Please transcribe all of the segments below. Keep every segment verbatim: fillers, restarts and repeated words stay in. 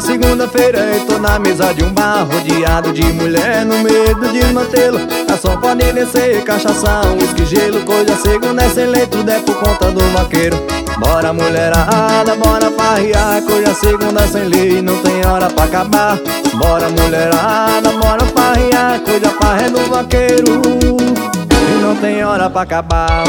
segunda-feira eu tô na mesa de um bar, rodeado de mulher no meio do desmantelo. A som pode descer, cachação, uísque, gelo. Coisa segunda é sem lei, tudo é por conta do vaqueiro. Bora mulherada, bora farrear. Coisa segunda sem lei, não tem hora pra acabar. Bora mulherada, bora farrear. Coisa farra é do vaqueiro e não tem hora pra acabar.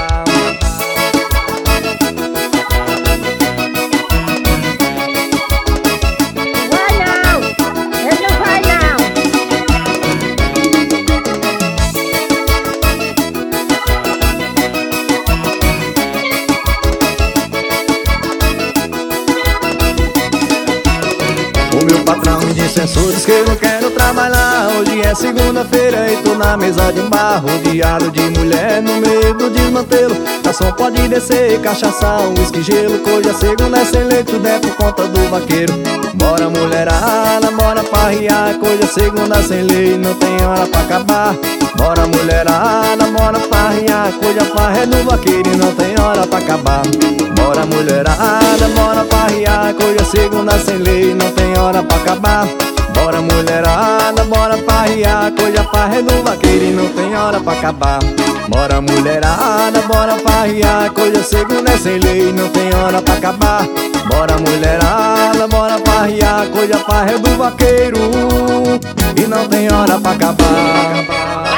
O meu patrão me dispensou, diz que eu não quero trabalhar. Hoje é segunda-feira e tô na mesa de um bar, rodeado de mulher no meio do desmantelo. A som pode descer, cachação, uísque, gelo. Coisa segunda é sem lei, tudo é por conta do vaqueiro. Bora mulherada, bora farrear. Coisa segunda sem lei, não tem hora pra acabar. Bora mulherada, bora farrear. Coisa farra é do vaqueiro e não tem hora pra acabar. Bora mulherada, bora farrear. Coisa segunda sem lei, não tem hora pra acabar. Bora mulherada, bora farrear. Coisa farra é do vaqueiro e não tem hora pra acabar. Bora mulherada, bora farrear. Coisa segunda é sem lei, não tem hora pra acabar. Bora mulherada, bora farrear. Coisa farra é do vaqueiro e não tem hora pra acabar.